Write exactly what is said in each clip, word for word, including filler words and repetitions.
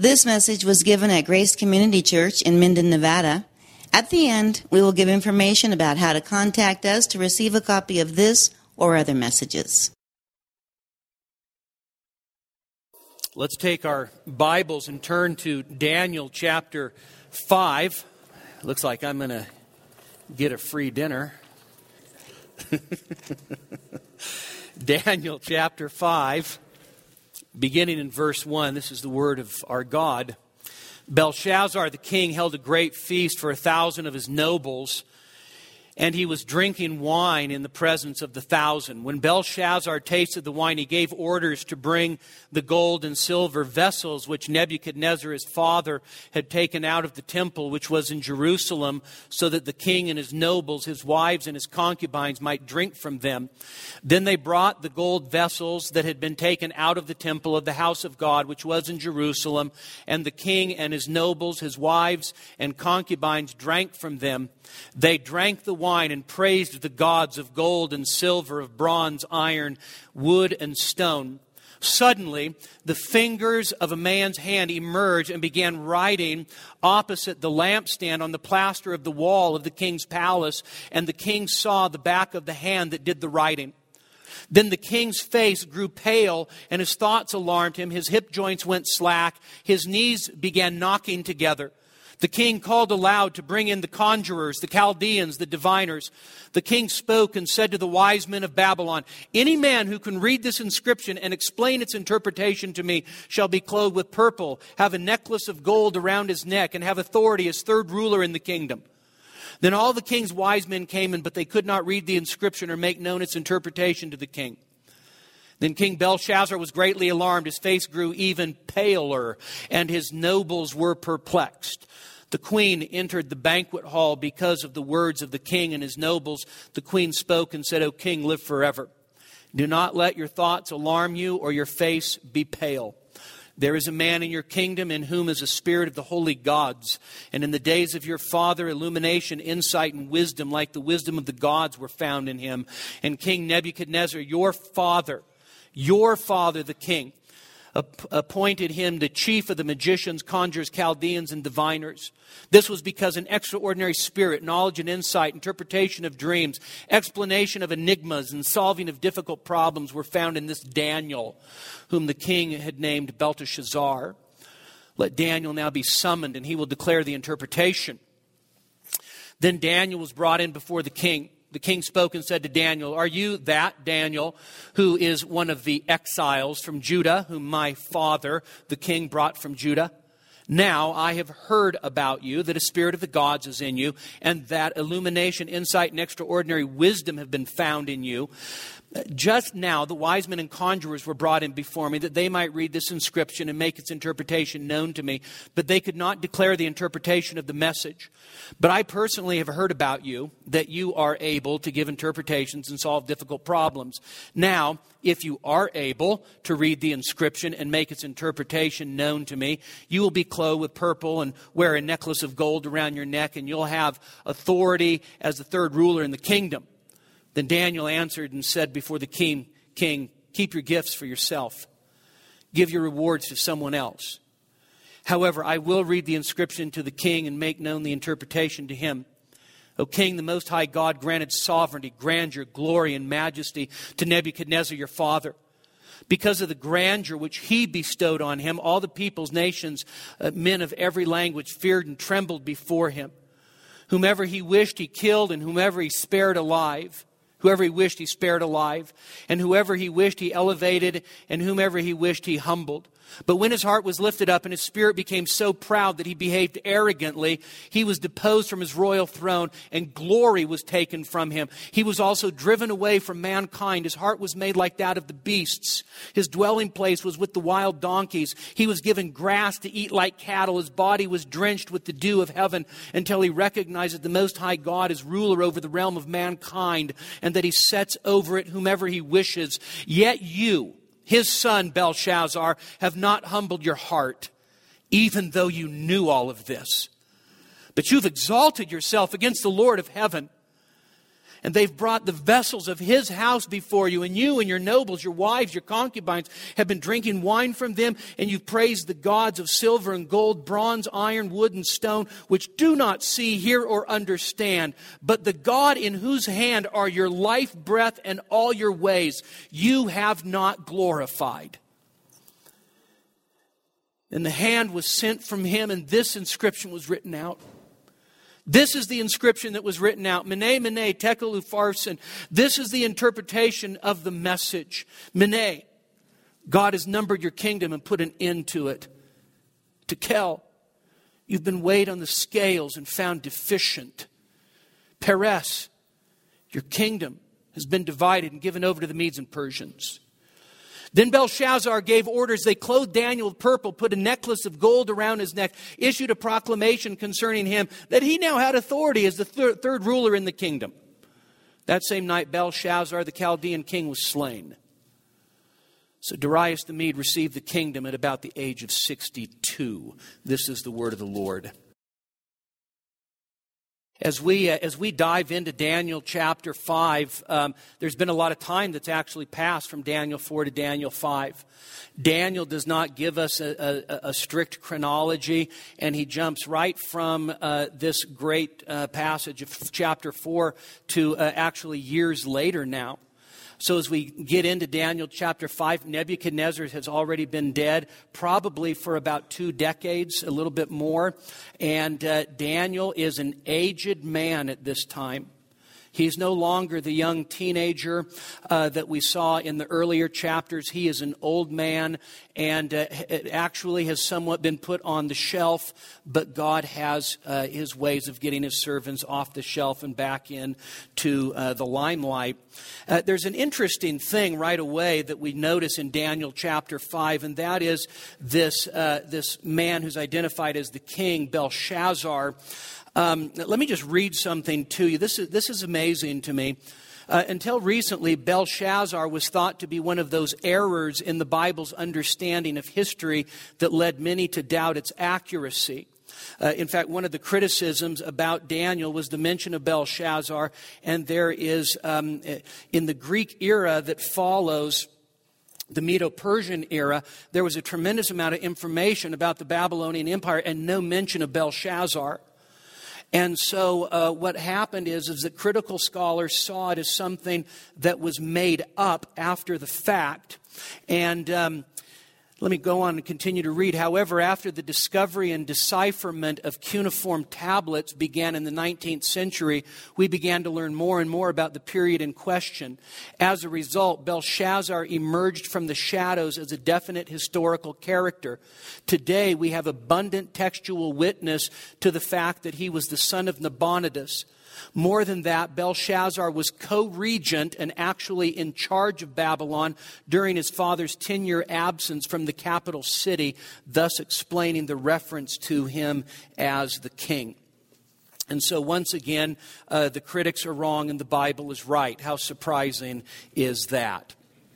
This message was given at Grace Community Church in Minden, Nevada. At the end, we will give information about how to contact us to receive a copy of this or other messages. Let's take our Bibles and turn to Daniel chapter five. Looks like I'm going to get a free dinner. Daniel chapter five, beginning in verse one. This is the word of our God. Belshazzar the king held a great feast for a thousand of his nobles, and he was drinking wine in the presence of the thousand. When Belshazzar tasted the wine, he gave orders to bring the gold and silver vessels which Nebuchadnezzar his father had taken out of the temple, which was in Jerusalem, so that the king and his nobles, his wives and his concubines might drink from them. Then they brought the gold vessels that had been taken out of the temple of the house of God, which was in Jerusalem, and the king and his nobles, his wives and concubines drank from them. They drank the wine and praised the gods of gold and silver, of bronze, iron, wood, and stone. Suddenly, the fingers of a man's hand emerged and began writing opposite the lampstand on the plaster of the wall of the king's palace, and the king saw the back of the hand that did the writing. Then the king's face grew pale, and his thoughts alarmed him. His hip joints went slack. His knees began knocking together. The king called aloud to bring in the conjurers, the Chaldeans, the diviners. The king spoke and said to the wise men of Babylon, "Any man who can read this inscription and explain its interpretation to me shall be clothed with purple, have a necklace of gold around his neck, and have authority as third ruler in the kingdom." Then all the king's wise men came in, but they could not read the inscription or make known its interpretation to the king. Then King Belshazzar was greatly alarmed. His face grew even paler, and his nobles were perplexed. The queen entered the banquet hall because of the words of the king and his nobles. The queen spoke and said, "O king, live forever. Do not let your thoughts alarm you or your face be pale. There is a man in your kingdom in whom is a spirit of the holy gods. And in the days of your father, illumination, insight, and wisdom, like the wisdom of the gods, were found in him. And King Nebuchadnezzar, your father, your father, the king, appointed him the chief of the magicians, conjurers, Chaldeans, and diviners. This was because an extraordinary spirit, knowledge and insight, interpretation of dreams, explanation of enigmas, and solving of difficult problems were found in this Daniel, whom the king had named Belteshazzar. Let Daniel now be summoned, and he will declare the interpretation." Then Daniel was brought in before the king. The king spoke and said to Daniel, "Are you that Daniel who is one of the exiles from Judah, whom my father, the king, brought from Judah? Now I have heard about you, that a spirit of the gods is in you, and that illumination, insight, and extraordinary wisdom have been found in you. Just now the wise men and conjurers were brought in before me, that they might read this inscription and make its interpretation known to me. But they could not declare the interpretation of the message. But I personally have heard about you, that you are able to give interpretations and solve difficult problems. Now, if you are able to read the inscription and make its interpretation known to me, you will be clothed with purple and wear a necklace of gold around your neck, and you'll have authority as the third ruler in the kingdom." Then Daniel answered and said before the king, King, "Keep your gifts for yourself. Give your rewards to someone else. However, I will read the inscription to the king and make known the interpretation to him. O king, the Most High God granted sovereignty, grandeur, glory, and majesty to Nebuchadnezzar your father. Because of the grandeur which he bestowed on him, all the peoples, nations, uh, men of every language feared and trembled before him. Whomever he wished, he killed, and whomever he spared alive. Whoever he wished, he spared alive. And whoever he wished, he elevated. And whomever he wished, he humbled. But when his heart was lifted up and his spirit became so proud that he behaved arrogantly, he was deposed from his royal throne, and glory was taken from him. He was also driven away from mankind. His heart was made like that of the beasts. His dwelling place was with the wild donkeys. He was given grass to eat like cattle. His body was drenched with the dew of heaven, until he recognized that the Most High God is ruler over the realm of mankind, and that he sets over it whomever he wishes. Yet you, his son Belshazzar, have not humbled your heart, even though you knew all of this. But you've exalted yourself against the Lord of heaven. And they've brought the vessels of his house before you, and you and your nobles, your wives, your concubines have been drinking wine from them, and you've praised the gods of silver and gold, bronze, iron, wood, and stone, which do not see, hear, or understand. But the God in whose hand are your life, breath, and all your ways, you have not glorified. And the hand was sent from him, and this inscription was written out. This is the inscription that was written out. Mene, mene, tekel upharsin. This is the interpretation of the message. Mene, God has numbered your kingdom and put an end to it. Tekel, you've been weighed on the scales and found deficient. Peres, your kingdom has been divided and given over to the Medes and Persians. Then Belshazzar gave orders. They clothed Daniel with purple, put a necklace of gold around his neck, issued a proclamation concerning him that he now had authority as the thir- third ruler in the kingdom. That same night, Belshazzar, the Chaldean king, was slain. So Darius the Mede received the kingdom at about the age of sixty-two. This is the word of the Lord. As we uh, as we dive into Daniel chapter five, um, there's been a lot of time that's actually passed from Daniel four to Daniel five. Daniel does not give us a, a, a strict chronology, and he jumps right from uh, this great uh, passage of chapter four to uh, actually years later now. So as we get into Daniel chapter five, Nebuchadnezzar has already been dead, probably for about two decades, a little bit more. And uh, Daniel is an aged man at this time. He's no longer the young teenager uh, that we saw in the earlier chapters. He is an old man, and uh, it actually has somewhat been put on the shelf, but God has uh, his ways of getting his servants off the shelf and back in to uh, the limelight. Uh, there's an interesting thing right away that we notice in Daniel chapter five, and that is this, uh, this man who's identified as the king, Belshazzar. Um, let me just read something to you. This is, this is amazing to me. Uh, until recently, Belshazzar was thought to be one of those errors in the Bible's understanding of history that led many to doubt its accuracy. Uh, in fact, one of the criticisms about Daniel was the mention of Belshazzar, and there is, um, in the Greek era that follows the Medo-Persian era, there was a tremendous amount of information about the Babylonian Empire and no mention of Belshazzar. And so uh, what happened is, is that critical scholars saw it as something that was made up after the fact. And um, let me go on and continue to read. However, after the discovery and decipherment of cuneiform tablets began in the nineteenth century, we began to learn more and more about the period in question. As a result, Belshazzar emerged from the shadows as a definite historical character. Today, we have abundant textual witness to the fact that he was the son of Nabonidus. More than that, Belshazzar was co-regent and actually in charge of Babylon during his father's ten-year absence from the capital city, thus explaining the reference to him as the king. And so once again, uh, the critics are wrong and the Bible is right. How surprising is that?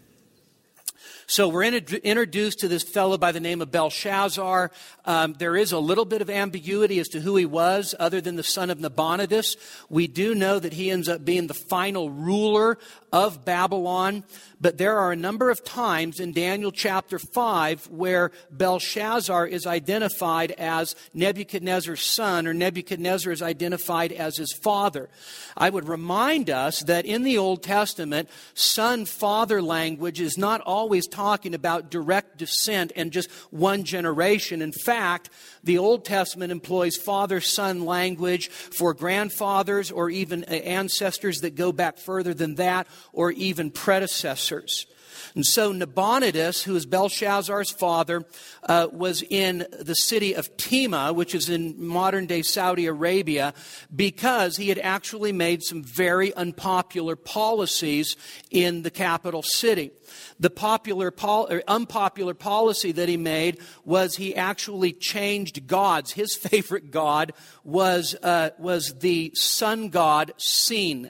So we're introduced to this fellow by the name of Belshazzar. Um, there is a little bit of ambiguity as to who he was, other than the son of Nabonidus. We do know that he ends up being the final ruler of Babylon. But there are a number of times in Daniel chapter five where Belshazzar is identified as Nebuchadnezzar's son, or Nebuchadnezzar is identified as his father. I would remind us that in the Old Testament, son-father language is not always talking about direct descent and just one generation. In fact, the Old Testament employs father-son language for grandfathers or even ancestors that go back further than that, or even predecessors. And so Nabonidus, who is Belshazzar's father, uh, was in the city of Tema, which is in modern-day Saudi Arabia, because he had actually made some very unpopular policies in the capital city. The popular pol- or unpopular policy that he made was he actually changed gods. His favorite god was uh, was the sun god Sin.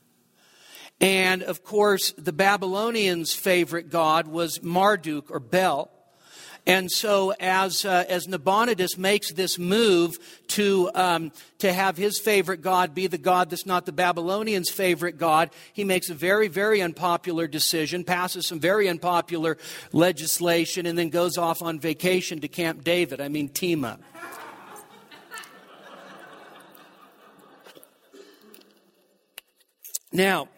And, of course, the Babylonians' favorite god was Marduk, or Bel. And so as uh, as Nabonidus makes this move to um, to have his favorite god be the god that's not the Babylonians' favorite god, he makes a very, very unpopular decision, passes some very unpopular legislation, and then goes off on vacation to Camp David. I mean, Tema. Now,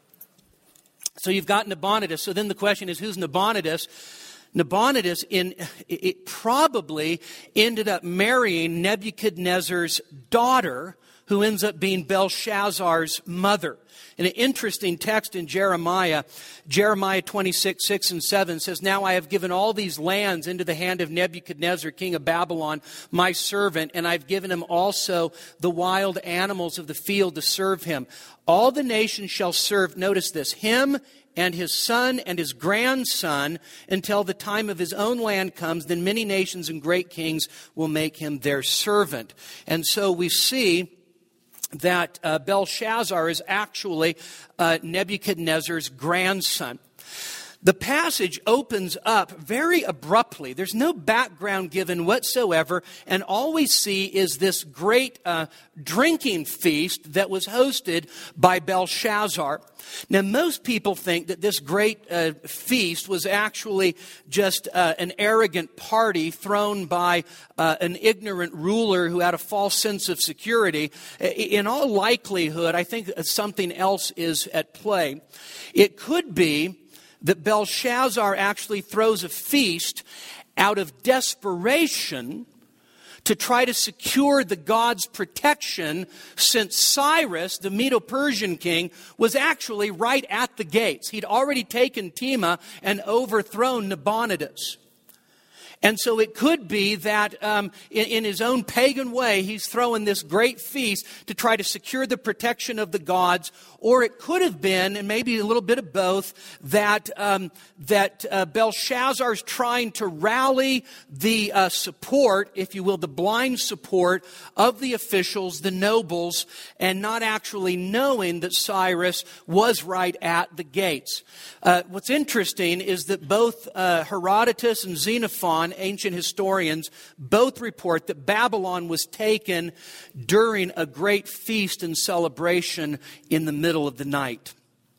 so you've got Nabonidus. So then the question is, who's Nabonidus? Nabonidus in, it probably ended up marrying Nebuchadnezzar's daughter, who ends up being Belshazzar's mother. In an interesting text in Jeremiah, Jeremiah twenty-six, six and seven says, "Now I have given all these lands into the hand of Nebuchadnezzar, king of Babylon, my servant, and I've given him also the wild animals of the field to serve him. All the nations shall serve," notice this, "him and his son and his grandson until the time of his own land comes. Then many nations and great kings will make him their servant." And so we see that uh, Belshazzar is actually uh, Nebuchadnezzar's grandson. The passage opens up very abruptly. There's no background given whatsoever, and all we see is this great uh, drinking feast that was hosted by Belshazzar. Now, most people think that this great uh, feast was actually just uh, an arrogant party thrown by uh, an ignorant ruler who had a false sense of security. In all likelihood, I think something else is at play. It could be that Belshazzar actually throws a feast out of desperation to try to secure the god's protection, since Cyrus, the Medo-Persian king, was actually right at the gates. He'd already taken Tema and overthrown Nabonidus. And so it could be that um, in, in his own pagan way, he's throwing this great feast to try to secure the protection of the gods. Or it could have been, and maybe a little bit of both, that um, that uh, Belshazzar's trying to rally the uh, support, if you will, the blind support of the officials, the nobles, and not actually knowing that Cyrus was right at the gates. Uh, what's interesting is that both uh, Herodotus and Xenophon, ancient historians, both report that Babylon was taken during a great feast and celebration in the middle of the night.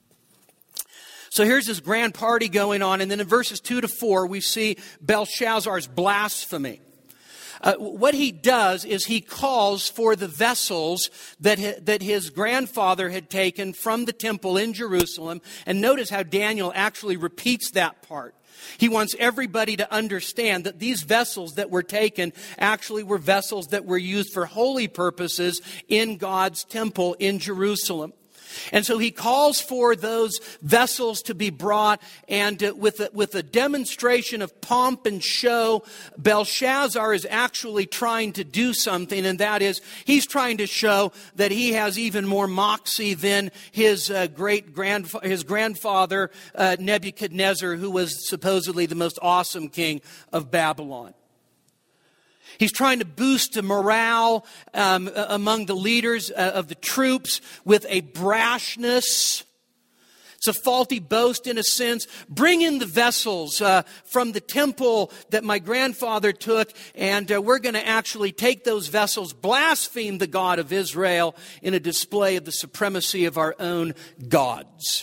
So here's this grand party going on, and then in verses two to four, we see Belshazzar's blasphemy. Uh, what he does is he calls for the vessels that hi, that his grandfather had taken from the temple in Jerusalem. And notice how Daniel actually repeats that part. He wants everybody to understand that these vessels that were taken actually were vessels that were used for holy purposes in God's temple in Jerusalem. And so he calls for those vessels to be brought, and uh, with, a, with a demonstration of pomp and show, Belshazzar is actually trying to do something, and that is he's trying to show that he has even more moxie than his uh, great grand his grandfather uh, Nebuchadnezzar, who was supposedly the most awesome king of Babylon. He's trying to boost the morale um, among the leaders uh, of the troops with a brashness. It's a faulty boast in a sense. Bring in the vessels uh, from the temple that my grandfather took, and uh, we're going to actually take those vessels, blaspheme the God of Israel in a display of the supremacy of our own gods.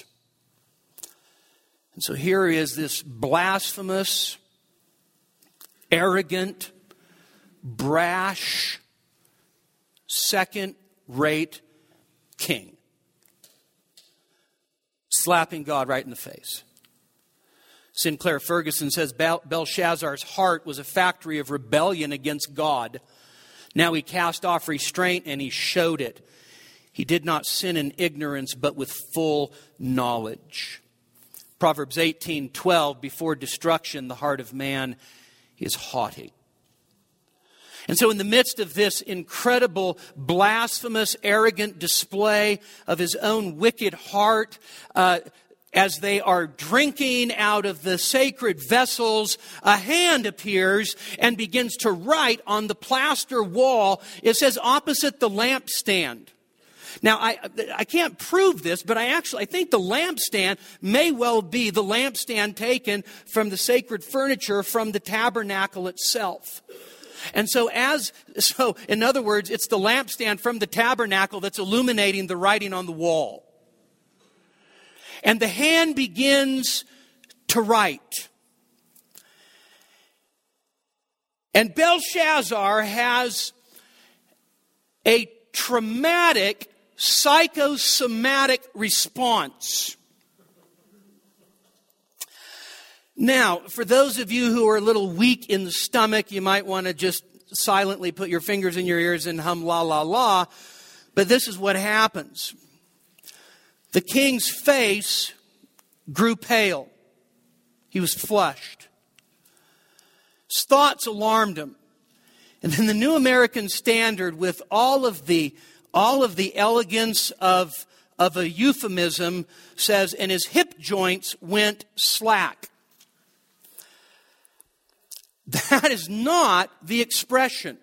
And so here is this blasphemous, arrogant, brash, second-rate king, slapping God right in the face. Sinclair Ferguson says Belshazzar's heart was a factory of rebellion against God. Now he cast off restraint and he showed it. He did not sin in ignorance, but with full knowledge. Proverbs eighteen twelve, before destruction, the heart of man is haughty. And so in the midst of this incredible, blasphemous, arrogant display of his own wicked heart, uh, as they are drinking out of the sacred vessels, a hand appears and begins to write on the plaster wall. It says, opposite the lampstand. Now, I I can't prove this, but I actually I think the lampstand may well be the lampstand taken from the sacred furniture from the tabernacle itself. And so as so in other words, it's the lampstand from the tabernacle that's illuminating the writing on the wall. And the hand begins to write. And Belshazzar has a traumatic, psychosomatic response. Now, for those of you who are a little weak in the stomach, you might want to just silently put your fingers in your ears and hum la la la. But this is what happens. The king's face grew pale. He was flushed. His thoughts alarmed him. And then the New American Standard, with all of the all of the elegance of, of a euphemism, says, and his hip joints went slack. That is not the expression.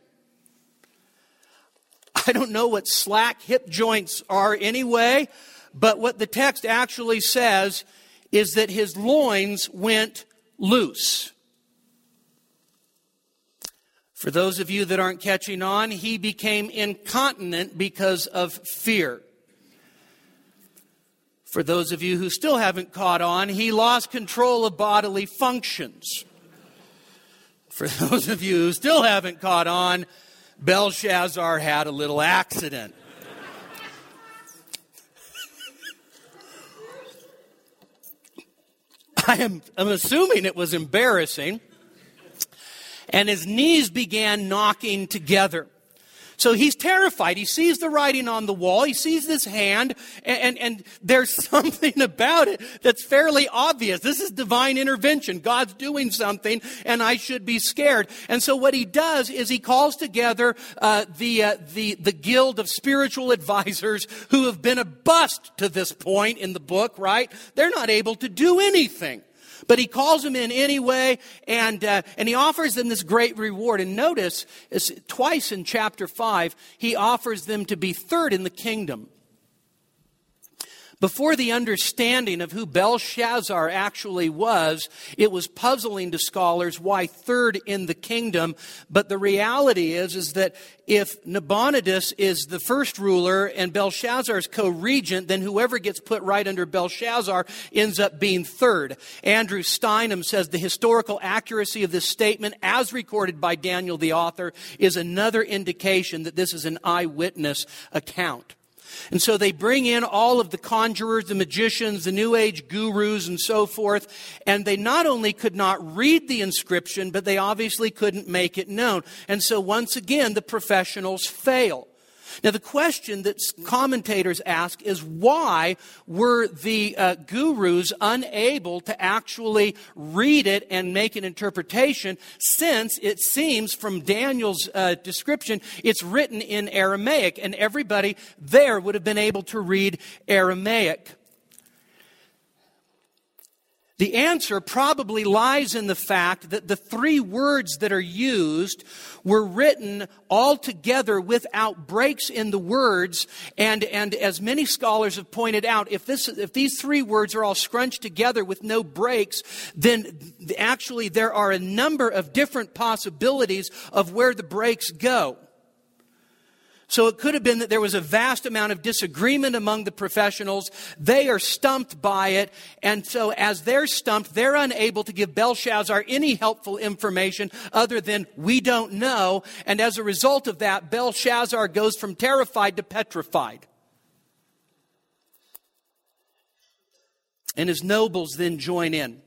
I don't know what slack hip joints are anyway, but what the text actually says is that his loins went loose. For those of you that aren't catching on, he became incontinent because of fear. For those of you who still haven't caught on, he lost control of bodily functions. For those of you who still haven't caught on, Belshazzar had a little accident. I am I'm assuming it was embarrassing. And his knees began knocking together. So he's terrified. He sees the writing on the wall. He sees this hand. And, and, and there's something about it that's fairly obvious. This is divine intervention. God's doing something, and I should be scared. And so what he does is he calls together uh, the, uh, the, the guild of spiritual advisors who have been a bust to this point in the book, right? They're not able to do anything. But he calls them in anyway, and uh, and he offers them this great reward. And notice, it's twice in chapter five, he offers them to be third in the kingdom. Before the understanding of who Belshazzar actually was, it was puzzling to scholars why third in the kingdom. But the reality is, is that if Nabonidus is the first ruler and Belshazzar is co-regent, then whoever gets put right under Belshazzar ends up being third. Andrew Steinem says the historical accuracy of this statement, as recorded by Daniel the author, is another indication that this is an eyewitness account. And so they bring in all of the conjurers, the magicians, the New Age gurus, and so forth. And they not only could not read the inscription, but they obviously couldn't make it known. And so once again, the professionals fail. Now, the question that commentators ask is, why were the uh, gurus unable to actually read it and make an interpretation, since it seems from Daniel's uh, description, it's written in Aramaic, and everybody there would have been able to read Aramaic? The answer probably lies in the fact that the three words that are used were written all together without breaks in the words. And, and as many scholars have pointed out, if this, if these three words are all scrunched together with no breaks, then actually there are a number of different possibilities of where the breaks go. So it could have been that there was a vast amount of disagreement among the professionals. They are stumped by it. And so as they're stumped, they're unable to give Belshazzar any helpful information other than, we don't know. And as a result of that, Belshazzar goes from terrified to petrified. And his nobles then join in.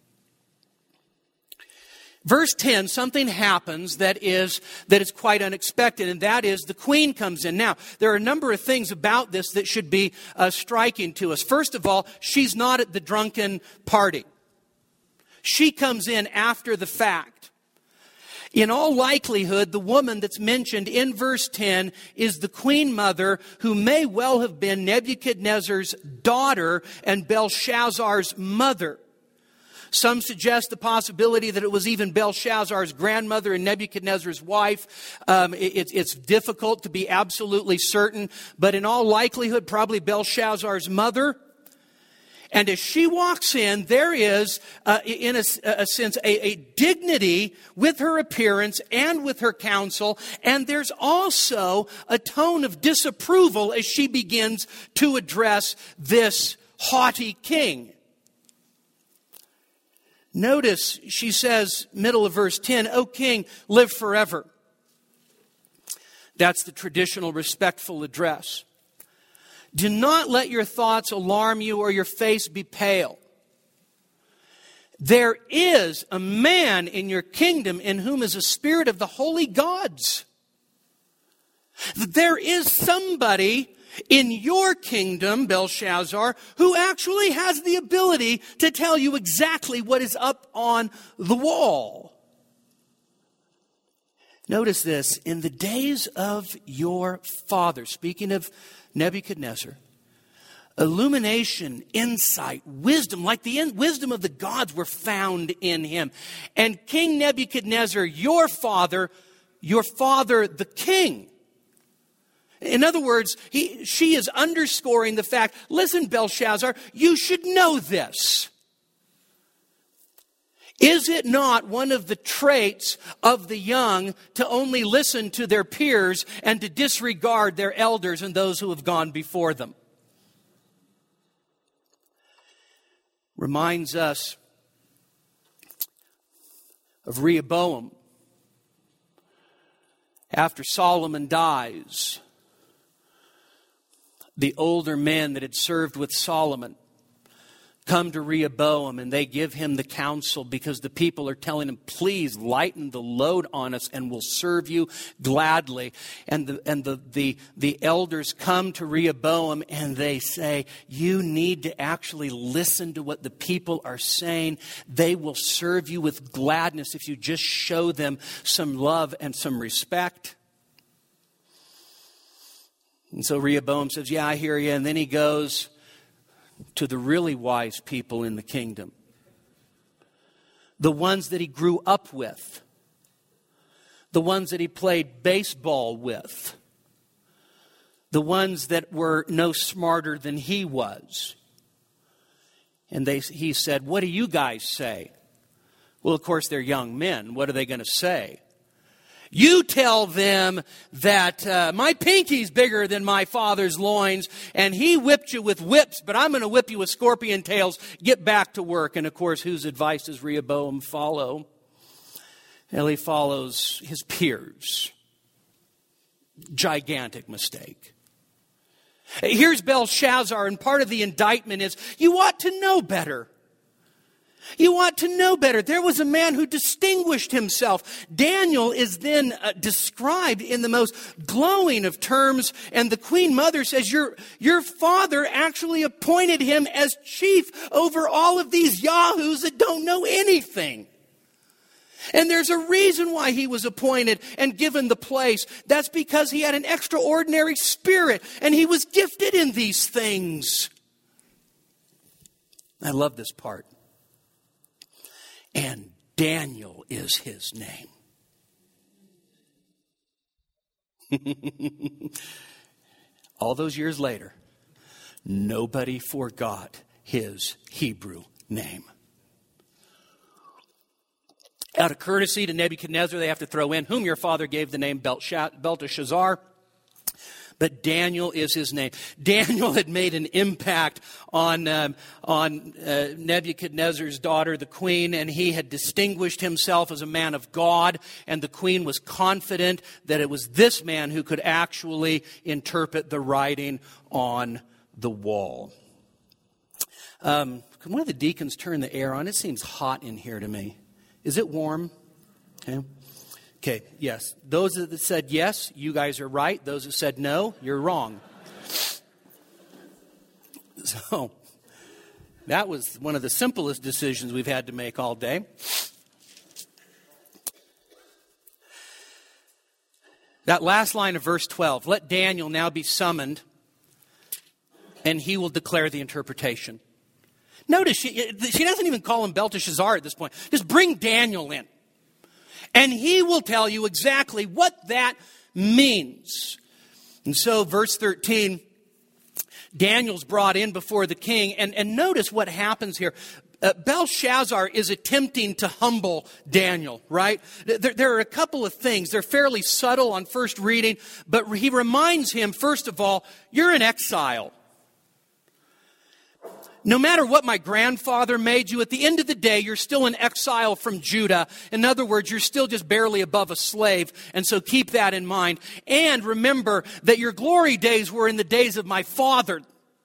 Verse ten, something happens that is that is quite unexpected, and that is the queen comes in. Now, there are a number of things about this that should be uh, striking to us. First of all, she's not at the drunken party. She comes in after the fact. In all likelihood, the woman that's mentioned in verse ten is the queen mother, who may well have been Nebuchadnezzar's daughter and Belshazzar's mother. Some suggest the possibility that it was even Belshazzar's grandmother and Nebuchadnezzar's wife. Um, it, it's difficult to be absolutely certain, but in all likelihood, probably Belshazzar's mother. And as she walks in, there is, uh, in a, a sense, a, a dignity with her appearance and with her counsel. And there's also a tone of disapproval as she begins to address this haughty king. Notice she says, middle of verse ten, "O king, live forever." That's the traditional respectful address. "Do not let your thoughts alarm you or your face be pale. There is a man in your kingdom in whom is a spirit of the holy gods." There is somebody in your kingdom, Belshazzar, who actually has the ability to tell you exactly what is up on the wall. Notice this, in the days of your father, speaking of Nebuchadnezzar, illumination, insight, wisdom, like the in- wisdom of the gods were found in him. And King Nebuchadnezzar, your father, your father the king. In other words, he, she is underscoring the fact, listen, Belshazzar, you should know this. Is it not one of the traits of the young to only listen to their peers and to disregard their elders and those who have gone before them? Reminds us of Rehoboam. After Solomon dies, the older men that had served with Solomon come to Rehoboam and they give him the counsel because the people are telling him, please lighten the load on us and we'll serve you gladly. And the, and the, the, the elders come to Rehoboam and they say, you need to actually listen to what the people are saying. They will serve you with gladness if you just show them some love and some respect. And so Rehoboam says, yeah, I hear you. And then he goes to the really wise people in the kingdom. The ones that he grew up with. The ones that he played baseball with. The ones that were no smarter than he was. And they, he said, what do you guys say? Well, of course, they're young men. What are they going to say? You tell them that uh, my pinky's bigger than my father's loins, and he whipped you with whips, but I'm going to whip you with scorpion tails. Get back to work. And, of course, whose advice does Rehoboam follow? Well, he follows his peers. Gigantic mistake. Here's Belshazzar, and part of the indictment is, you ought to know better. You ought to know better. There was a man who distinguished himself. Daniel is then uh, described in the most glowing of terms. And the queen mother says, your, your father actually appointed him as chief over all of these yahoos that don't know anything. And there's a reason why he was appointed and given the place. That's because he had an extraordinary spirit and he was gifted in these things. I love this part. And Daniel is his name. All those years later, nobody forgot his Hebrew name. Out of courtesy to Nebuchadnezzar, they have to throw in, whom your father gave the name Belteshazzar. But Daniel is his name. Daniel had made an impact on um, on uh, Nebuchadnezzar's daughter, the queen, and he had distinguished himself as a man of God. And the queen was confident that it was this man who could actually interpret the writing on the wall. Um, can one of the deacons turn the air on? It seems hot in here to me. Is it warm? Okay. Okay, yes. Those that said yes, you guys are right. Those that said no, you're wrong. So, that was one of the simplest decisions we've had to make all day. That last line of verse twelve, let Daniel now be summoned, and he will declare the interpretation. Notice, she, she doesn't even call him Belteshazzar at this point. Just bring Daniel in. And he will tell you exactly what that means. And so, verse thirteen, Daniel's brought in before the king. And, and notice what happens here. Uh, Belshazzar is attempting to humble Daniel, right? There, there are a couple of things. They're fairly subtle on first reading, but he reminds him, first of all, you're in exile. No matter what my grandfather made you, at the end of the day, you're still in exile from Judah. In other words, you're still just barely above a slave. And so keep that in mind. And remember that your glory days were in the days of my father.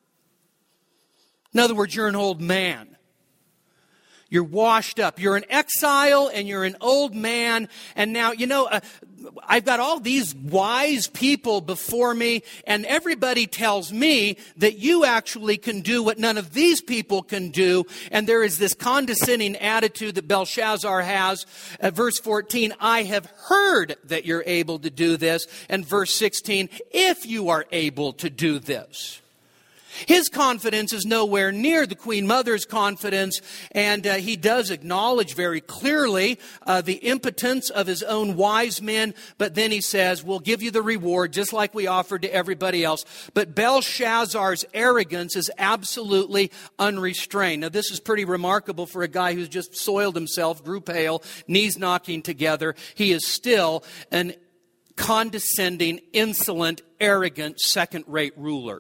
In other words, you're an old man. You're washed up. You're in exile and you're an old man. And now, you know, uh, I've got all these wise people before me, and everybody tells me that you actually can do what none of these people can do. And there is this condescending attitude that Belshazzar has. At verse fourteen, I have heard that you're able to do this. And verse sixteen, if you are able to do this. His confidence is nowhere near the Queen Mother's confidence, and uh, he does acknowledge very clearly uh, the impotence of his own wise men, but then he says, we'll give you the reward just like we offered to everybody else. But Belshazzar's arrogance is absolutely unrestrained. Now, this is pretty remarkable for a guy who's just soiled himself, grew pale, knees knocking together. He is still an condescending, insolent, arrogant, second-rate ruler.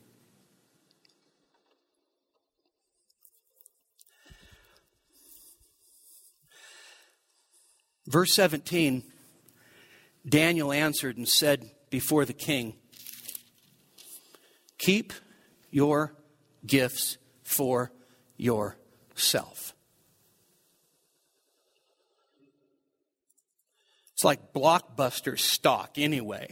Verse seventeen, Daniel answered and said before the king, keep your gifts for yourself. It's like Blockbuster stock anyway.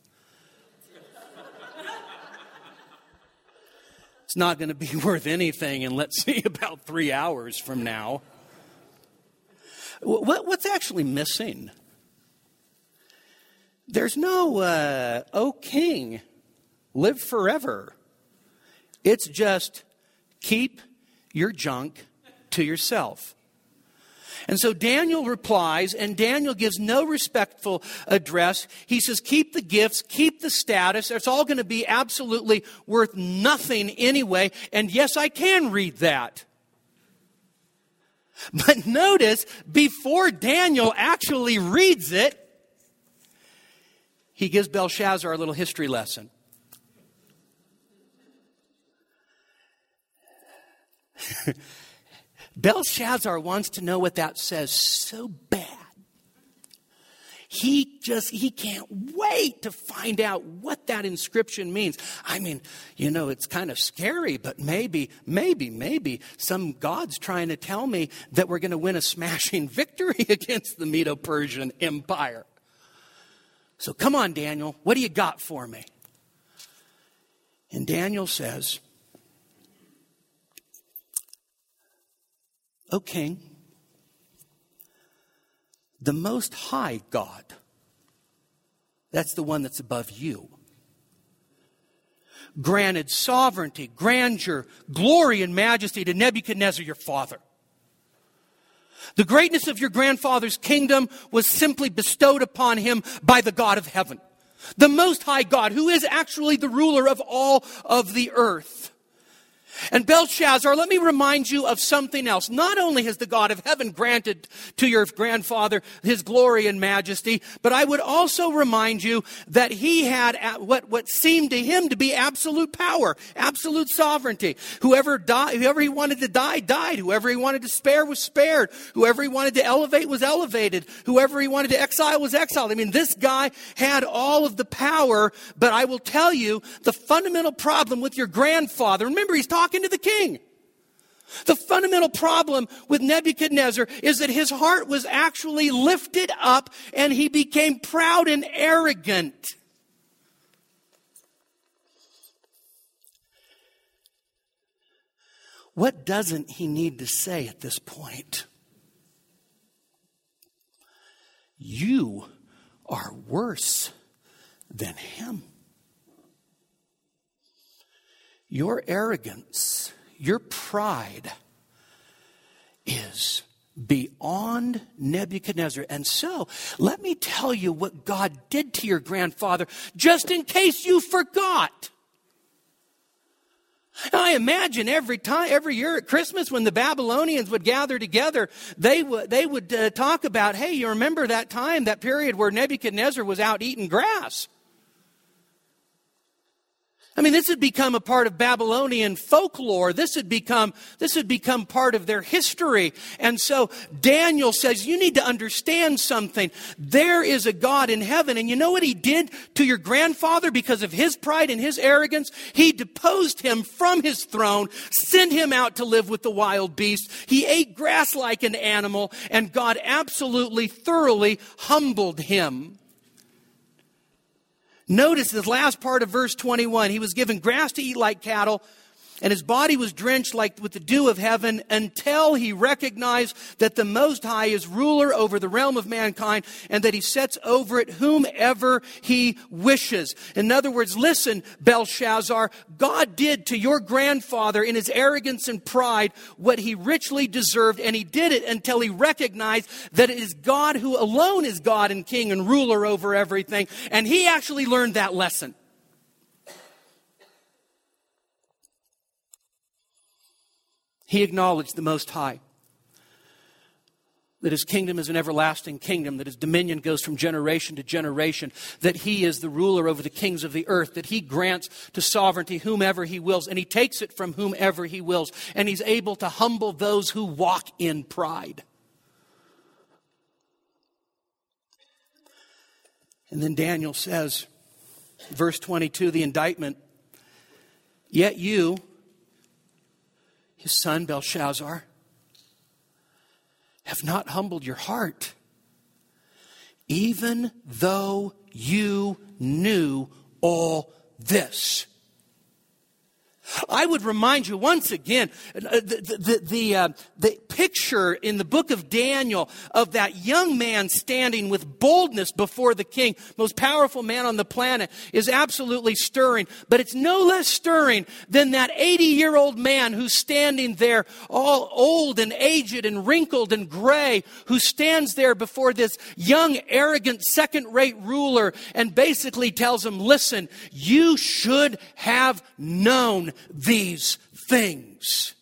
It's not going to be worth anything in, let's see, about three hours from now. What's actually missing? There's no, uh, oh king, live forever. It's just keep your junk to yourself. And so Daniel replies, and Daniel gives no respectful address. He says, keep the gifts, keep the status. It's all going to be absolutely worth nothing anyway. And yes, I can read that. But notice, before Daniel actually reads it, he gives Belshazzar a little history lesson. Belshazzar wants to know what that says so bad. He just, he can't wait to find out what that inscription means. I mean, you know, it's kind of scary, but maybe, maybe, maybe some God's trying to tell me that we're going to win a smashing victory against the Medo-Persian Empire. So come on, Daniel, what do you got for me? And Daniel says, O king, the Most High God, that's the one that's above you, granted sovereignty, grandeur, glory, and majesty to Nebuchadnezzar your father. The greatness of your grandfather's kingdom was simply bestowed upon him by the God of heaven, the Most High God, who is actually the ruler of all of the earth. And Belshazzar, let me remind you of something else. Not only has the God of heaven granted to your grandfather his glory and majesty, but I would also remind you that he had what, what seemed to him to be absolute power, absolute sovereignty. Whoever died, whoever he wanted to die, died. Whoever he wanted to spare was spared. Whoever he wanted to elevate was elevated. Whoever he wanted to exile was exiled. I mean, this guy had all of the power, but I will tell you the fundamental problem with your grandfather, remember he's talking to the king. The fundamental problem with Nebuchadnezzar is that his heart was actually lifted up and he became proud and arrogant. What doesn't he need to say at this point? You are worse than him. Your arrogance, your pride is beyond Nebuchadnezzar. And so, let me tell you what God did to your grandfather, just in case you forgot. I imagine every time, every year at Christmas when the Babylonians would gather together, they would, they would uh, talk about, hey, you remember that time, that period where Nebuchadnezzar was out eating grass? I mean, this had become a part of Babylonian folklore. This had become, this had become part of their history. And so Daniel says, you need to understand something. There is a God in heaven. And you know what he did to your grandfather because of his pride and his arrogance? He deposed him from his throne, sent him out to live with the wild beasts. He ate grass like an animal, and God absolutely, thoroughly humbled him. Notice the last part of verse twenty-one. He was given grass to eat like cattle, and his body was drenched like with the dew of heaven until he recognized that the Most High is ruler over the realm of mankind and that he sets over it whomever he wishes. In other words, listen, Belshazzar, God did to your grandfather in his arrogance and pride what he richly deserved, and he did it until he recognized that it is God who alone is God and king and ruler over everything. And he actually learned that lesson. He acknowledged the Most High, that his kingdom is an everlasting kingdom, that his dominion goes from generation to generation, that he is the ruler over the kings of the earth, that he grants to sovereignty whomever he wills, and he takes it from whomever he wills, and he's able to humble those who walk in pride. And then Daniel says, verse twenty-two, the indictment, yet you, his son Belshazzar, have not humbled your heart, even though you knew all this. I would remind you once again, the, the, the, uh, the picture in the book of Daniel of that young man standing with boldness before the king, most powerful man on the planet, is absolutely stirring. But it's no less stirring than that eighty-year-old man who's standing there all old and aged and wrinkled and gray, who stands there before this young, arrogant, second-rate ruler and basically tells him, listen, you should have known these things.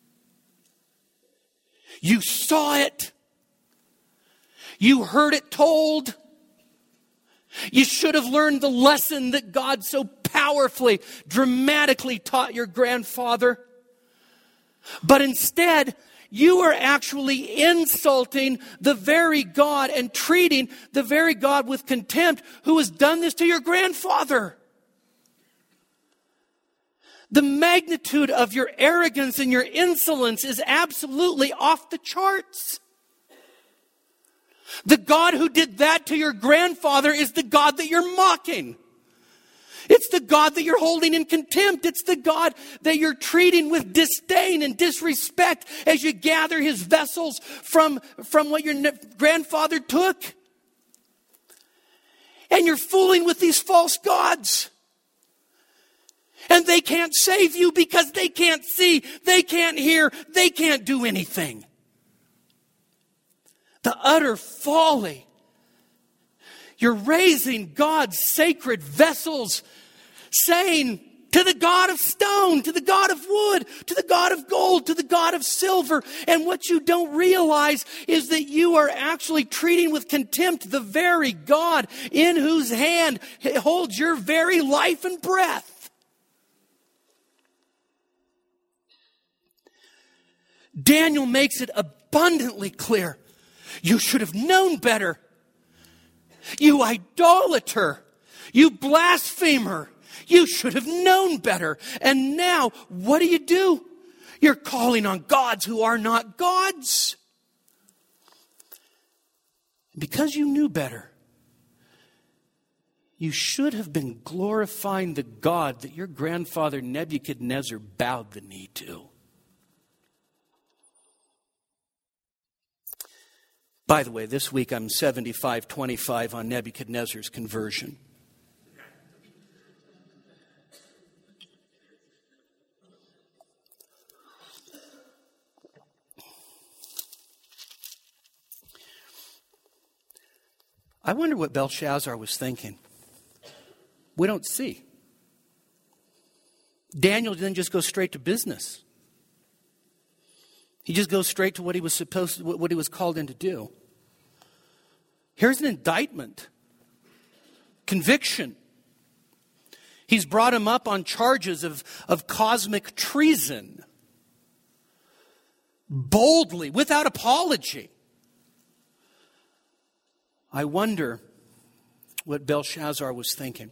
You saw it. You heard it told. You should have learned the lesson that God so powerfully, dramatically taught your grandfather. But instead, you are actually insulting the very God and treating the very God with contempt who has done this to your grandfather. The magnitude of your arrogance and your insolence is absolutely off the charts. The God who did that to your grandfather is the God that you're mocking. It's the God that you're holding in contempt. It's the God that you're treating with disdain and disrespect as you gather his vessels from, from what your grandfather took. And you're fooling with these false gods. And they can't save you because they can't see, they can't hear, they can't do anything. The utter folly. You're raising God's sacred vessels, saying to the God of stone, to the God of wood, to the God of gold, to the God of silver. And what you don't realize is that you are actually treating with contempt the very God in whose hand holds your very life and breath. Daniel makes it abundantly clear. You should have known better. You idolater. You blasphemer. You should have known better. And now, what do you do? You're calling on gods who are not gods. Because you knew better, you should have been glorifying the God that your grandfather Nebuchadnezzar bowed the knee to. By the way, this week I'm seventy-five twenty-five on Nebuchadnezzar's conversion. I wonder what Belshazzar was thinking. We don't see. Daniel didn't just go straight to business. He just goes straight to what he was supposed to, what he was called in to do. Here's an indictment. Conviction. He's brought him up on charges of, of cosmic treason. Boldly, without apology. I wonder what Belshazzar was thinking.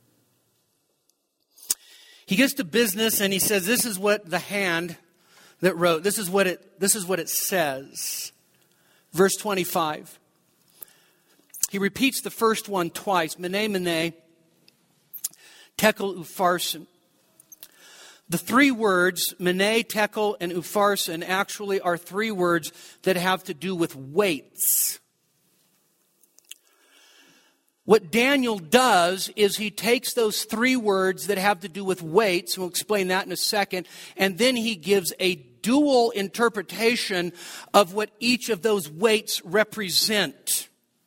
He gets to business and he says, this is what the hand that wrote, this is what it, this is what it says. Verse twenty-five. He repeats the first one twice. Mene, mene, tekel, upharsin. The three words, mene, tekel, and upharsin, actually are three words that have to do with weights. What Daniel does is he takes those three words that have to do with weights, and we'll explain that in a second, and then he gives a dual interpretation of what each of those weights represent.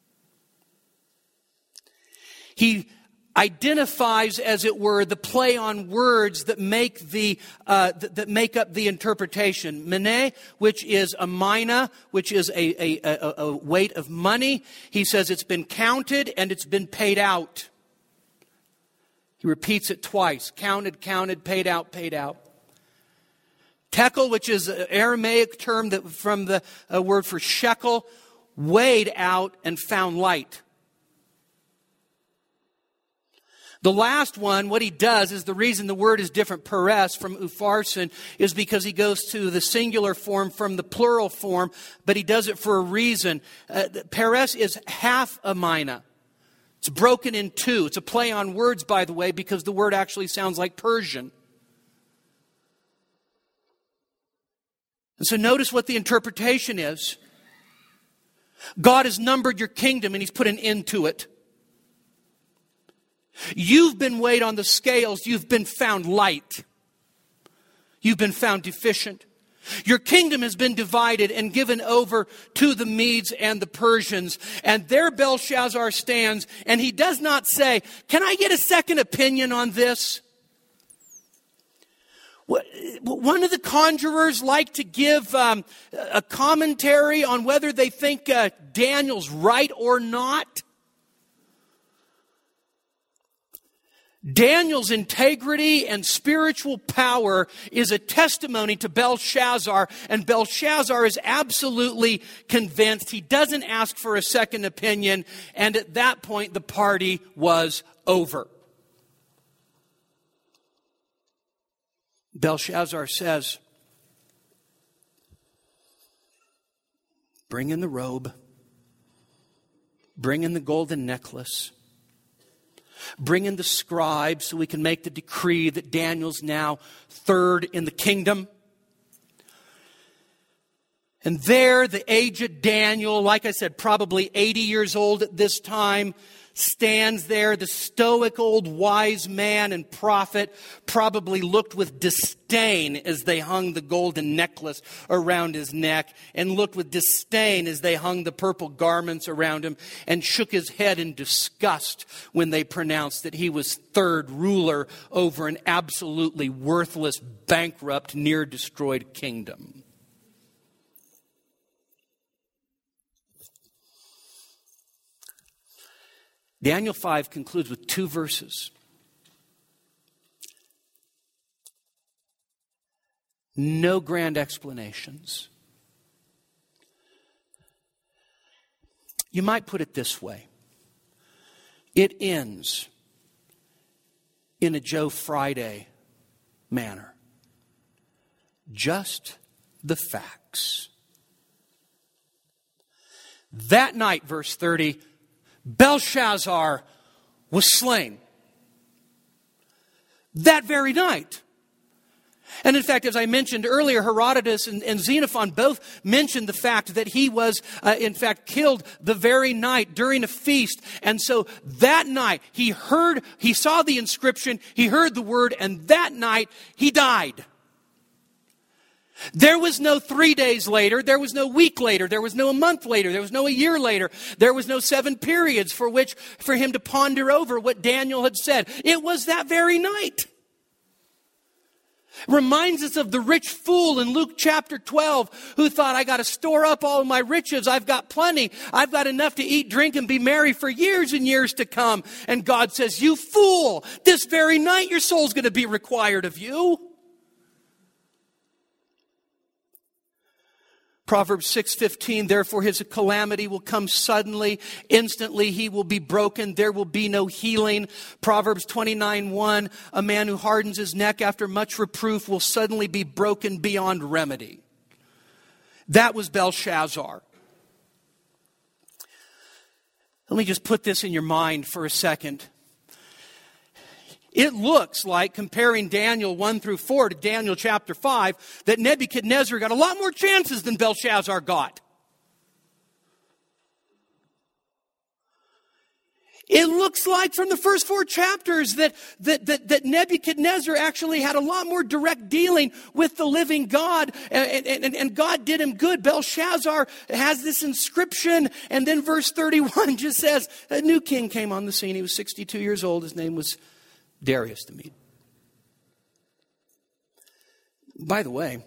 He identifies, as it were, the play on words that make the uh, that, that make up the interpretation. Mene, which is a mina, which is a, a, a, a weight of money. He says it's been counted and it's been paid out. He repeats it twice. Counted, counted, paid out, paid out. Tekel, which is an Aramaic term that from the uh, word for shekel, weighed out and found light. The last one, what he does is the reason the word is different, peres, from upharsin, is because he goes to the singular form from the plural form, but he does it for a reason. Uh, peres is half a mina. It's broken in two. It's a play on words, by the way, because the word actually sounds like Persian. And so notice what the interpretation is. God has numbered your kingdom and He's put an end to it. You've been weighed on the scales. You've been found light. You've been found deficient. Your kingdom has been divided and given over to the Medes and the Persians. And there Belshazzar stands, and he does not say, can I get a second opinion on this? One of the conjurers like to give um, a commentary on whether they think uh, Daniel's right or not. Daniel's integrity and spiritual power is a testimony to Belshazzar, and Belshazzar is absolutely convinced. He doesn't ask for a second opinion, and at that point the party was over. Belshazzar says, bring in the robe, bring in the golden necklace, bring in the scribe so we can make the decree that Daniel's now third in the kingdom. And there, the aged Daniel, like I said, probably eighty years old at this time, stands there. The stoic old wise man and prophet probably looked with disdain as they hung the golden necklace around his neck, and looked with disdain as they hung the purple garments around him, and shook his head in disgust when they pronounced that he was third ruler over an absolutely worthless, bankrupt, near destroyed kingdom. Daniel five concludes with two verses. No grand explanations. You might put it this way. It ends in a Joe Friday manner. Just the facts. That night, verse thirty, Belshazzar was slain. That very night. And in fact, as I mentioned earlier, Herodotus and, and Xenophon both mentioned the fact that he was, uh, in fact, killed the very night during a feast. And so that night, he heard, he saw the inscription, he heard the word, and that night, he died. There was no three days later. There was no week later. There was no a month later. There was no a year later. There was no seven periods for which, for him to ponder over what Daniel had said. It was that very night. Reminds us of the rich fool in Luke chapter twelve who thought, I got to store up all of my riches. I've got plenty. I've got enough to eat, drink, and be merry for years and years to come. And God says, you fool, this very night your soul's going to be required of you. Proverbs six fifteen, therefore his calamity will come suddenly. Instantly he will be broken. There will be no healing. Proverbs twenty-nine one, a man who hardens his neck after much reproof will suddenly be broken beyond remedy. That was Belshazzar. Let me just put this in your mind for a second. It looks like, comparing Daniel one through four to Daniel chapter five, that Nebuchadnezzar got a lot more chances than Belshazzar got. It looks like from the first four chapters that, that, that, that Nebuchadnezzar actually had a lot more direct dealing with the living God, and, and, and God did him good. Belshazzar has this inscription, and then verse thirty-one just says, a new king came on the scene. He was sixty-two years old. His name was Darius the Mede. By the way,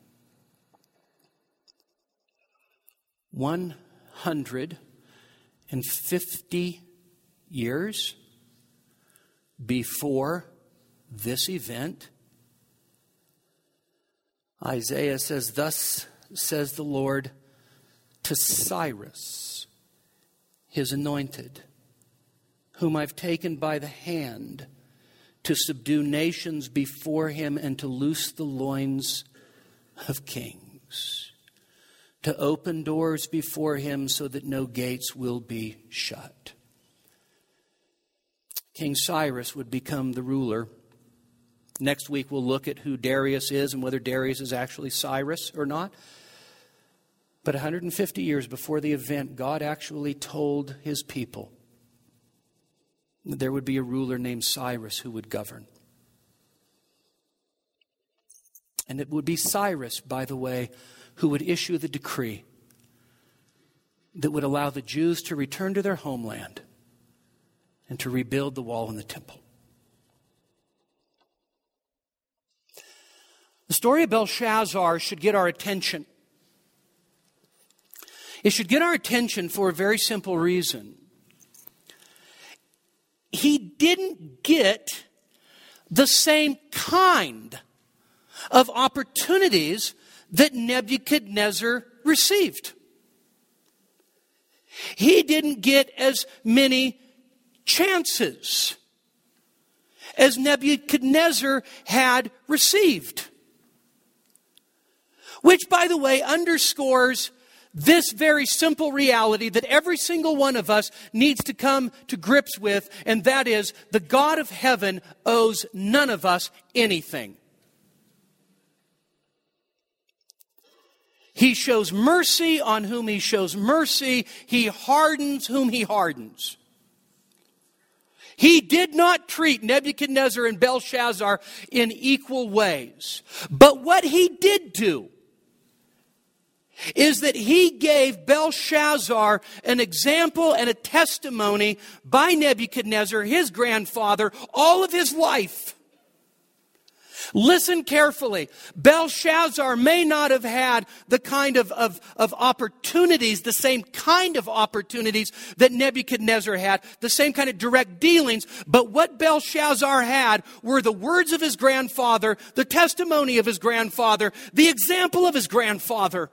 one hundred fifty years before this event, Isaiah says, thus says the Lord to Cyrus, his anointed, whom I've taken by the hand to subdue nations before him and to loose the loins of kings, to open doors before him so that no gates will be shut. King Cyrus would become the ruler. Next week we'll look at who Darius is and whether Darius is actually Cyrus or not. But one hundred fifty years before the event, God actually told his people that there would be a ruler named Cyrus who would govern. And it would be Cyrus, by the way, who would issue the decree that would allow the Jews to return to their homeland and to rebuild the wall and the temple. The story of Belshazzar should get our attention. It should get our attention for a very simple reason. He didn't get the same kind of opportunities that Nebuchadnezzar received. He didn't get as many chances as Nebuchadnezzar had received. Which, by the way, underscores this very simple reality that every single one of us needs to come to grips with, and that is the God of heaven owes none of us anything. He shows mercy on whom he shows mercy. He hardens whom he hardens. He did not treat Nebuchadnezzar and Belshazzar in equal ways. But what he did do is that he gave Belshazzar an example and a testimony by Nebuchadnezzar, his grandfather, all of his life. Listen carefully. Belshazzar may not have had the kind of, of, of opportunities, the same kind of opportunities that Nebuchadnezzar had, the same kind of direct dealings, but what Belshazzar had were the words of his grandfather, the testimony of his grandfather, the example of his grandfather,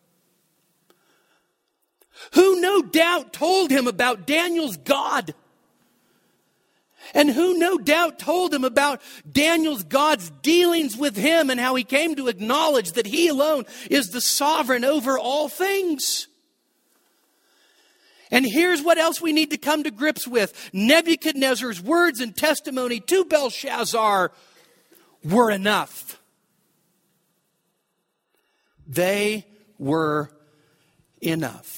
who no doubt told him about Daniel's God. And who no doubt told him about Daniel's God's dealings with him and how he came to acknowledge that he alone is the sovereign over all things. And here's what else we need to come to grips with. Nebuchadnezzar's words and testimony to Belshazzar were enough. They were enough.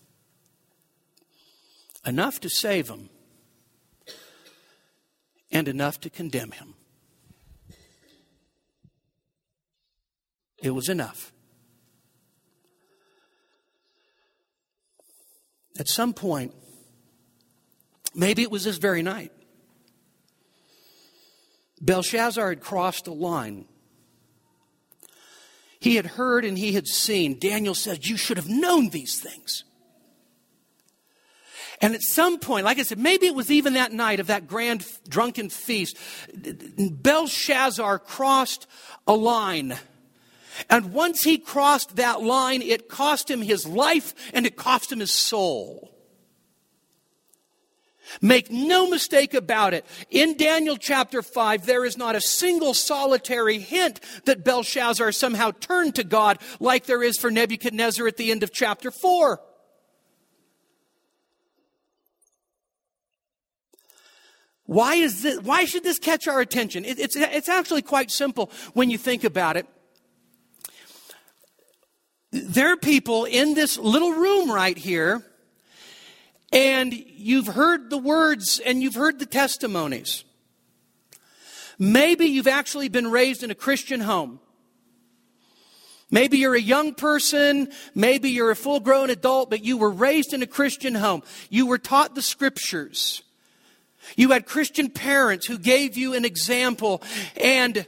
Enough to save him. And enough to condemn him. It was enough. At some point, maybe it was this very night, Belshazzar had crossed a line. He had heard and he had seen. Daniel said, you should have known these things. And at some point, like I said, maybe it was even that night of that grand drunken feast, Belshazzar crossed a line. And once he crossed that line, it cost him his life and it cost him his soul. Make no mistake about it. In Daniel chapter five, there is not a single solitary hint that Belshazzar somehow turned to God like there is for Nebuchadnezzar at the end of chapter four. Why is this, why should this catch our attention? It, it's, it's actually quite simple when you think about it. There are people in this little room right here, and you've heard the words and you've heard the testimonies. Maybe you've actually been raised in a Christian home. Maybe you're a young person, maybe you're a full-grown adult, but you were raised in a Christian home. You were taught the scriptures. You had Christian parents who gave you an example. And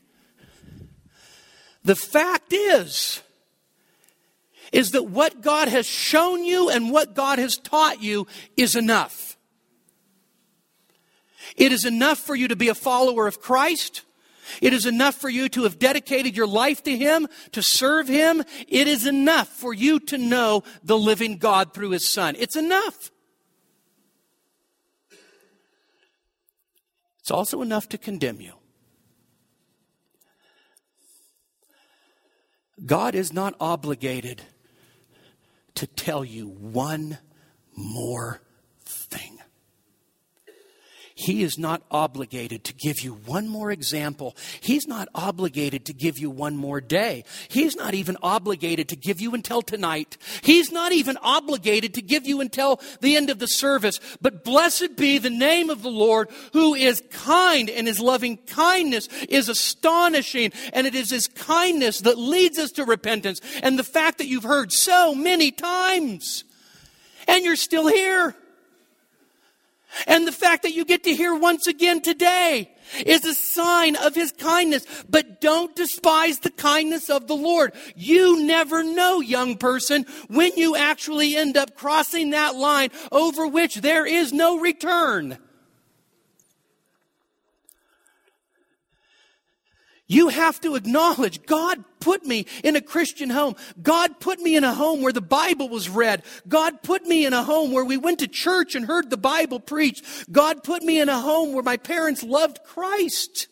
the fact is, is that what God has shown you and what God has taught you is enough. It is enough for you to be a follower of Christ. It is enough for you to have dedicated your life to Him, to serve Him. It is enough for you to know the living God through His Son. It's enough. It's also enough to condemn you. God is not obligated to tell you one more thing. He is not obligated to give you one more example. He's not obligated to give you one more day. He's not even obligated to give you until tonight. He's not even obligated to give you until the end of the service. But blessed be the name of the Lord, who is kind, and His loving kindness is astonishing. And it is His kindness that leads us to repentance. And the fact that you've heard so many times and you're still here. And the fact that you get to hear once again today is a sign of His kindness. But don't despise the kindness of the Lord. You never know, young person, when you actually end up crossing that line over which there is no return. You have to acknowledge, God put me in a Christian home. God put me in a home where the Bible was read. God put me in a home where we went to church and heard the Bible preached. God put me in a home where my parents loved Christ.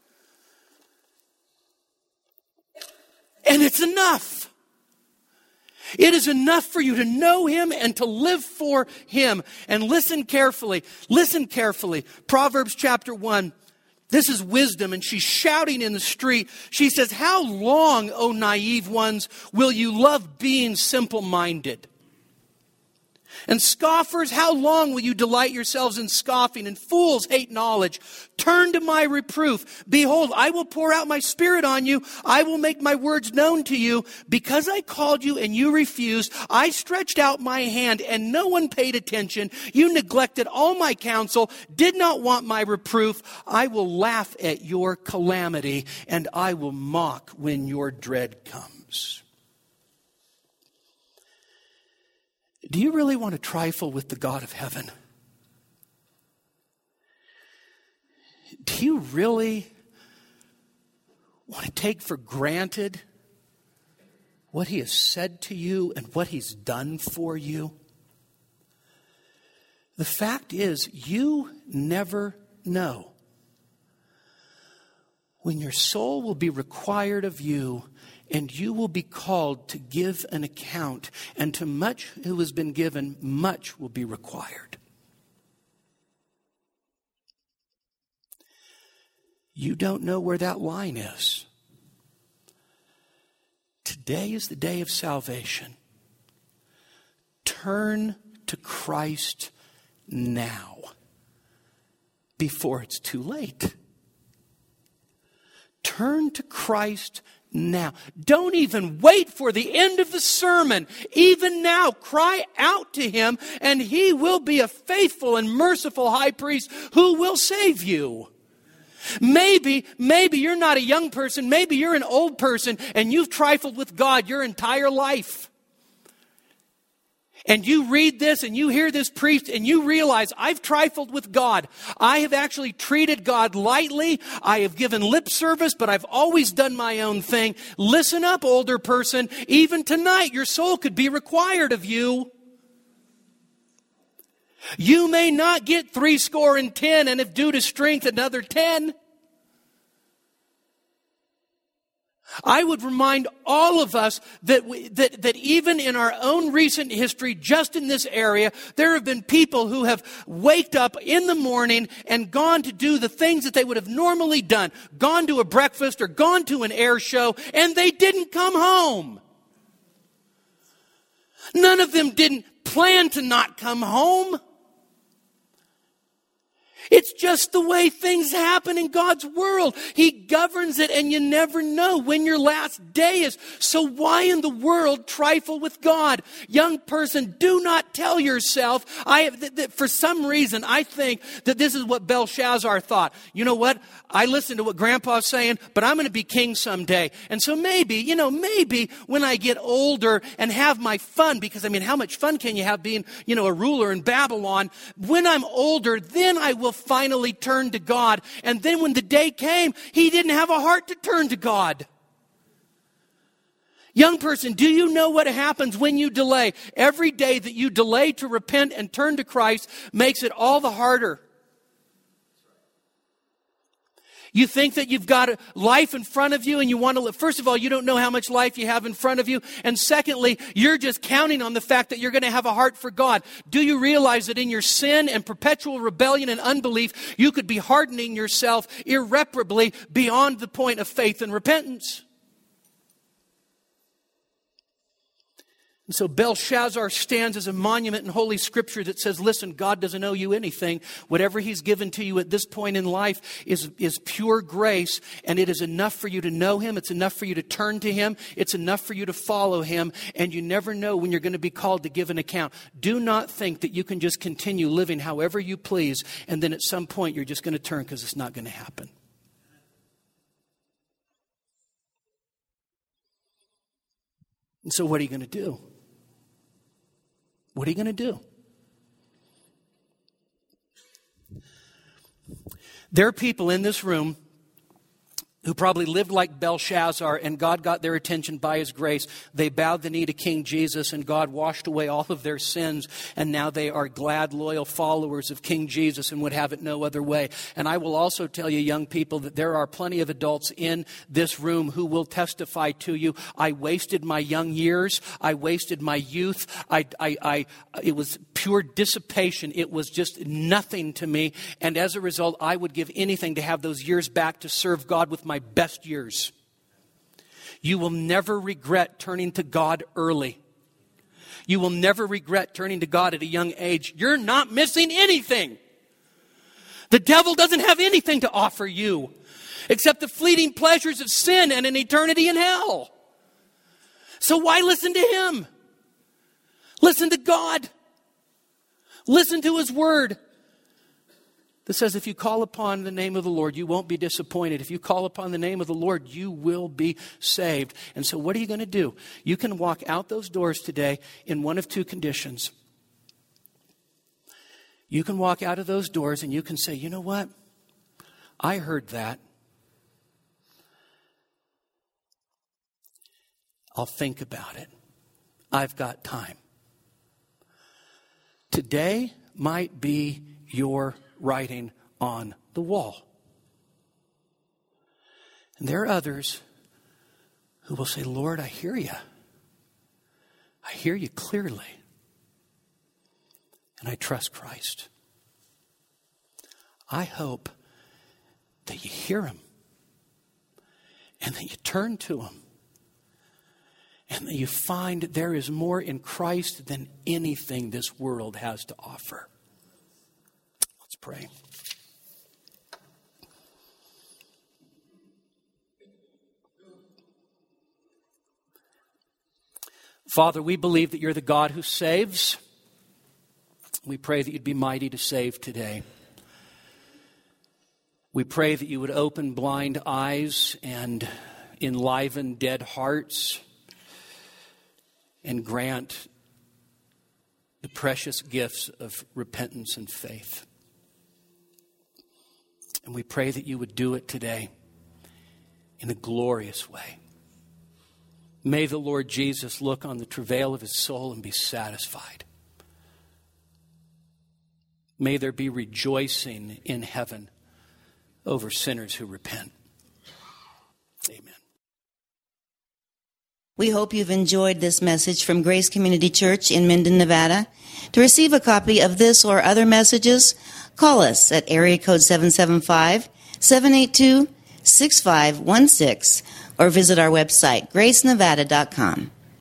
And it's enough. It is enough for you to know Him and to live for Him. And listen carefully. Listen carefully. Proverbs chapter one. This is wisdom, and she's shouting in the street. She says, how long, O naive ones, will you love being simple-minded? And scoffers, how long will you delight yourselves in scoffing? And fools hate knowledge. Turn to my reproof. Behold, I will pour out my spirit on you. I will make my words known to you. Because I called you and you refused, I stretched out my hand and no one paid attention. You neglected all my counsel, did not want my reproof. I will laugh at your calamity, and I will mock when your dread comes. Do you really want to trifle with the God of heaven? Do you really want to take for granted what He has said to you and what He's done for you? The fact is, you never know when your soul will be required of you, and you will be called to give an account. And to much who has been given, much will be required. You don't know where that line is. Today is the day of salvation. Turn to Christ now, before it's too late. Turn to Christ now. Don't even wait for the end of the sermon. Even now, cry out to him, and he will be a faithful and merciful high priest who will save you. Maybe, maybe you're not a young person. Maybe you're an old person, and you've trifled with God your entire life. And you read this and you hear this preached and you realize, I've trifled with God. I have actually treated God lightly. I have given lip service, but I've always done my own thing. Listen up, older person. Even tonight, your soul could be required of you. You may not get three score and ten, and if due to strength, another ten. I would remind all of us that, we, that that even in our own recent history, just in this area, there have been people who have waked up in the morning and gone to do the things that they would have normally done, gone to a breakfast or gone to an air show, and they didn't come home. None of them didn't plan to not come home. It's just the way things happen in God's world. He governs it, and you never know when your last day is. So why in the world trifle with God? Young person, do not tell yourself, I have, that, that for some reason, I think that this is what Belshazzar thought. You know what? I listen to what Grandpa's saying, but I'm going to be king someday. And so maybe, you know, maybe when I get older and have my fun, because I mean, how much fun can you have being, you know, a ruler in Babylon? When I'm older, then I will finally turn to God. And then when the day came, he didn't have a heart to turn to God. Young person, do you know what happens when you delay? Every day that you delay to repent and turn to Christ makes it all the harder. You think that you've got a life in front of you and you want to live. First of all, you don't know how much life you have in front of you. And secondly, you're just counting on the fact that you're going to have a heart for God. Do you realize that in your sin and perpetual rebellion and unbelief, you could be hardening yourself irreparably beyond the point of faith and repentance? And so Belshazzar stands as a monument in Holy Scripture that says, listen, God doesn't owe you anything. Whatever he's given to you at this point in life is, is pure grace, and it is enough for you to know him. It's enough for you to turn to him. It's enough for you to follow him, and you never know when you're going to be called to give an account. Do not think that you can just continue living however you please, and then at some point you're just going to turn, because it's not going to happen. And so what are you going to do? What are you going to do? There are people in this room who probably lived like Belshazzar, and God got their attention by his grace. They bowed the knee to King Jesus, and God washed away all of their sins, and now they are glad, loyal followers of King Jesus and would have it no other way. And I will also tell you, young people, that there are plenty of adults in this room who will testify to you, I wasted my young years, I wasted my youth, I, I, I, it was pure dissipation, it was just nothing to me, and as a result, I would give anything to have those years back to serve God with my best years. You will never regret turning to God early. You will never regret turning to God at a young age. You're not missing anything. The devil doesn't have anything to offer you except the fleeting pleasures of sin and an eternity in hell. So why listen to him? Listen to God. Listen to his word. That says if you call upon the name of the Lord, you won't be disappointed. If you call upon the name of the Lord, you will be saved. And so what are you going to do? You can walk out those doors today in one of two conditions. You can walk out of those doors and you can say, you know what? I heard that. I'll think about it. I've got time. Today might be your writing on the wall. And there are others who will say, Lord, I hear you. I hear you clearly. And I trust Christ. I hope that you hear him and that you turn to him and that you find there is more in Christ than anything this world has to offer. Pray. Father, we believe that you're the God who saves. We pray that you'd be mighty to save today. We pray that you would open blind eyes and enliven dead hearts and grant the precious gifts of repentance and faith. And we pray that you would do it today in a glorious way. May the Lord Jesus look on the travail of his soul and be satisfied. May there be rejoicing in heaven over sinners who repent. Amen. We hope you've enjoyed this message from Grace Community Church in Minden, Nevada. To receive a copy of this or other messages, call us at area code seven seven five, seven eight two, six five one six or visit our website, grace nevada dot com.